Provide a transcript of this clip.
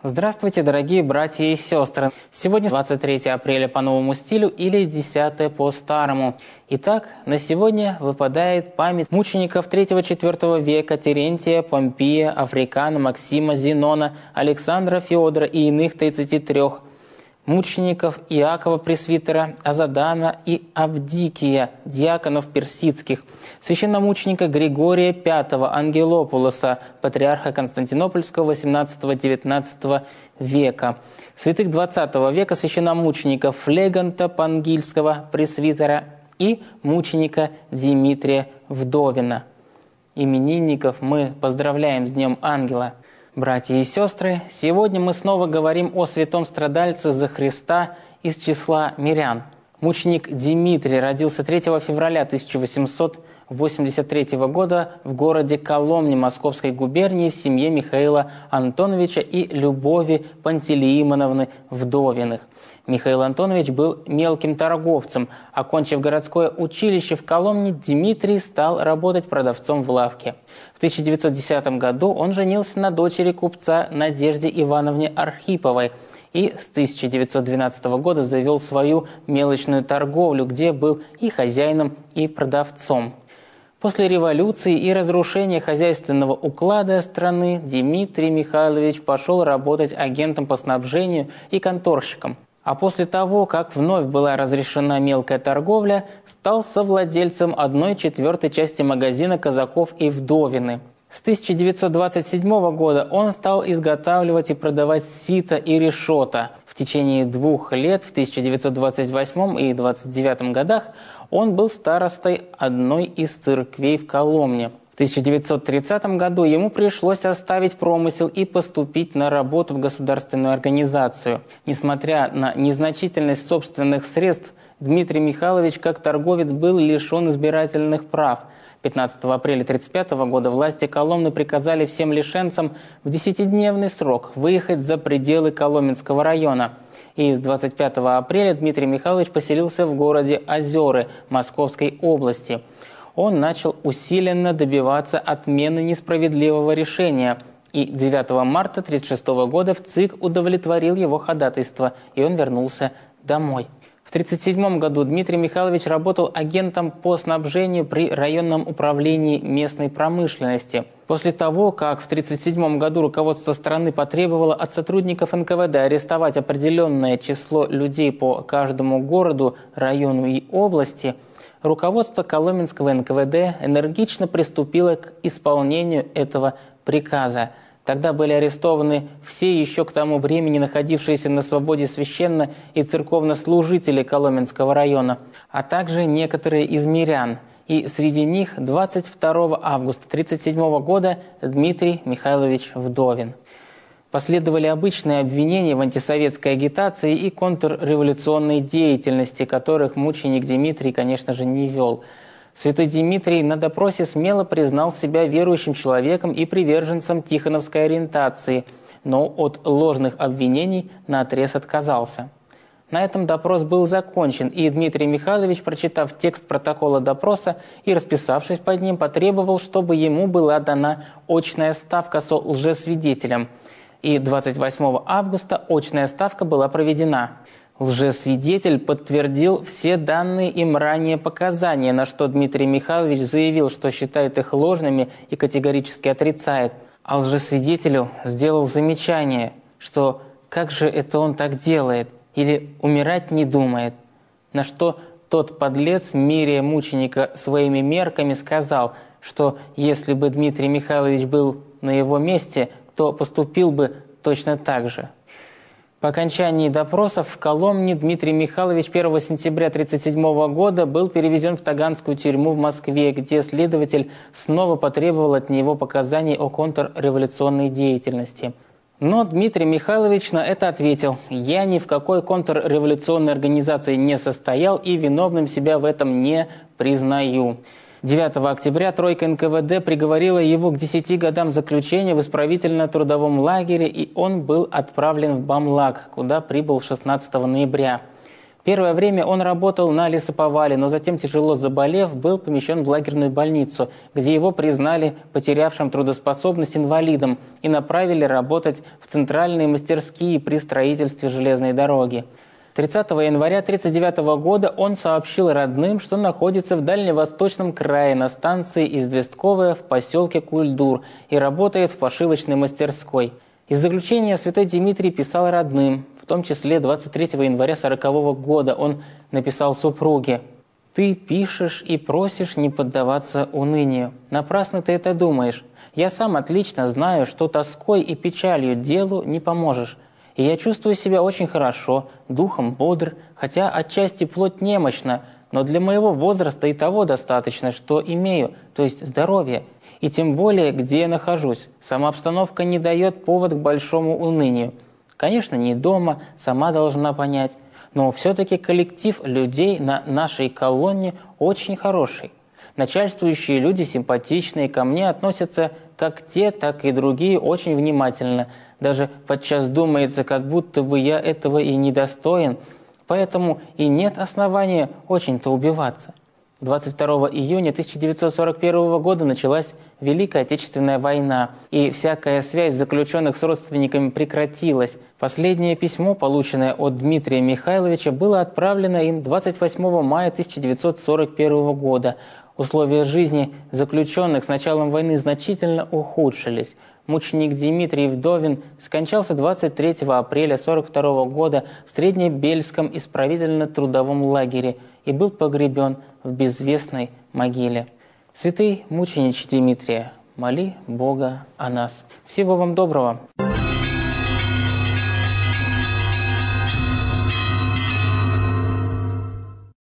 Здравствуйте, дорогие братья и сестры! Сегодня 23 апреля по новому стилю или 10 по старому. Итак, на сегодня выпадает память мучеников 3-4 века Терентия, Помпия, Африкана, Максима, Зенона, Александра, Феодора и иных 33 мучеников Иакова Пресвитера, Азадана и Авдикия, диаконов персидских, священномученика Григория V Ангелопулоса, патриарха Константинопольского 18-19 века, святых 20 века священномученика Флегонта Пангильского Пресвитера и мученика Димитрия Вдовина. Именинников мы поздравляем с Днем Ангела. Братья и сестры, сегодня мы снова говорим о святом страдальце за Христа из числа мирян. Мученик Димитрий родился 3 февраля 1883 года в городе Коломне Московской губернии в семье Михаила Антоновича и Любови Пантелеимоновны Вдовиных. Михаил Антонович был мелким торговцем. Окончив городское училище в Коломне, Дмитрий стал работать продавцом в лавке. В 1910 году он женился на дочери купца Надежде Ивановне Архиповой и с 1912 года завел свою мелочную торговлю, где был и хозяином, и продавцом. После революции и разрушения хозяйственного уклада страны Дмитрий Михайлович пошел работать агентом по снабжению и конторщиком. А после того, как вновь была разрешена мелкая торговля, стал совладельцем 1/4 части магазина «Казаков и Вдовины». С 1927 года он стал изготавливать и продавать сито и решета. В течение 2 лет, в 1928 и 1929 годах, он был старостой одной из церквей в Коломне. В 1930 году ему пришлось оставить промысел и поступить на работу в государственную организацию. Несмотря на незначительность собственных средств, Дмитрий Михайлович как торговец был лишен избирательных прав. 15 апреля 1935 года власти Коломны приказали всем лишенцам в 10-дневный срок выехать за пределы Коломенского района. И с 25 апреля Дмитрий Михайлович поселился в городе Озеры Московской области. Он начал усиленно добиваться отмены несправедливого решения. И 9 марта 1936 года в ЦИК удовлетворил его ходатайство, и он вернулся домой. В 1937 году Дмитрий Михайлович работал агентом по снабжению при районном управлении местной промышленности. После того, как в 1937 году руководство страны потребовало от сотрудников НКВД арестовать определенное число людей по каждому городу, району и области, руководство Коломенского НКВД энергично приступило к исполнению этого приказа. Тогда были арестованы все еще к тому времени находившиеся на свободе священно- и церковнослужители Коломенского района, а также некоторые из мирян. И среди них 22 августа 1937 года Дмитрий Михайлович Вдовин. Последовали обычные обвинения в антисоветской агитации и контрреволюционной деятельности, которых мученик Дмитрий, конечно же, не вел. Святой Дмитрий на допросе смело признал себя верующим человеком и приверженцем тихоновской ориентации, но от ложных обвинений наотрез отказался. На этом допрос был закончен, и Дмитрий Михайлович, прочитав текст протокола допроса и расписавшись под ним, потребовал, чтобы ему была дана очная ставка со лжесвидетелем. И 28 августа очная ставка была проведена. Лжесвидетель подтвердил все данные им ранее показания, на что Дмитрий Михайлович заявил, что считает их ложными и категорически отрицает. А лжесвидетелю сделал замечание, что как же это он так делает или умирать не думает. На что тот подлец, меряя мученика своими мерками, сказал, что если бы Дмитрий Михайлович был на его месте, то поступил бы точно так же. По окончании допросов в Коломне Дмитрий Михайлович 1 сентября 1937 года был перевезен в Таганскую тюрьму в Москве, где следователь снова потребовал от него показаний о контрреволюционной деятельности. Но Дмитрий Михайлович на это ответил: «Я ни в какой контрреволюционной организации не состоял и виновным себя в этом не признаю». 9 октября тройка НКВД приговорила его к 10 годам заключения в исправительно-трудовом лагере, и он был отправлен в Бамлак, куда прибыл 16 ноября. Первое время он работал на лесоповале, но затем, тяжело заболев, был помещен в лагерную больницу, где его признали потерявшим трудоспособность инвалидом и направили работать в центральные мастерские при строительстве железной дороги. 30 января 1939 года он сообщил родным, что находится в дальневосточном крае на станции Известковая в поселке Кульдур и работает в пошивочной мастерской. Из заключения святой Димитрий писал родным, в том числе 23 января 1940 года он написал супруге: «Ты пишешь и просишь не поддаваться унынию. Напрасно ты это думаешь. Я сам отлично знаю, что тоской и печалью делу не поможешь. И я чувствую себя очень хорошо, духом бодр, хотя отчасти плоть немощна, но для моего возраста и того достаточно, что имею, то есть здоровье. И тем более, где я нахожусь. Сама обстановка не дает повод к большому унынию. Конечно, не дома, сама должна понять, но все-таки коллектив людей на нашей колонне очень хороший. Начальствующие люди симпатичные, ко мне относятся как те, так и другие очень внимательно. Даже подчас думается, как будто бы я этого и недостоин, поэтому и нет основания очень-то убиваться». 22 июня 1941 года началась Великая Отечественная война, и всякая связь заключенных с родственниками прекратилась. Последнее письмо, полученное от Дмитрия Михайловича, было отправлено им 28 мая 1941 года. Условия жизни заключенных с началом войны значительно ухудшились. Мученик Дмитрий Вдовин скончался 23 апреля 1942 года в Среднебельском исправительно-трудовом лагере и был погребен в безвестной могиле. Святый мученич Дмитрия, моли Бога о нас. Всего вам доброго.